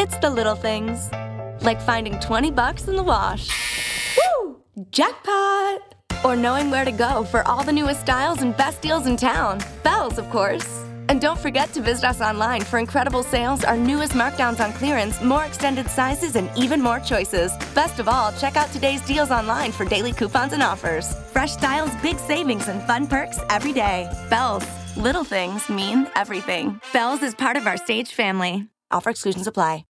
It's the little things, like finding 20 bucks in the wash. Woo! Jackpot! Or knowing where to go for all the newest styles and best deals in town. Bells, of course. And don't forget to visit us online for incredible sales, our newest markdowns on clearance, more extended sizes, and even more choices. Best of all, check out today's deals online for daily coupons and offers. Fresh styles, big savings, and fun perks every day. Bells. Little things mean everything. Bells is part of our Stage family. Offer exclusions apply.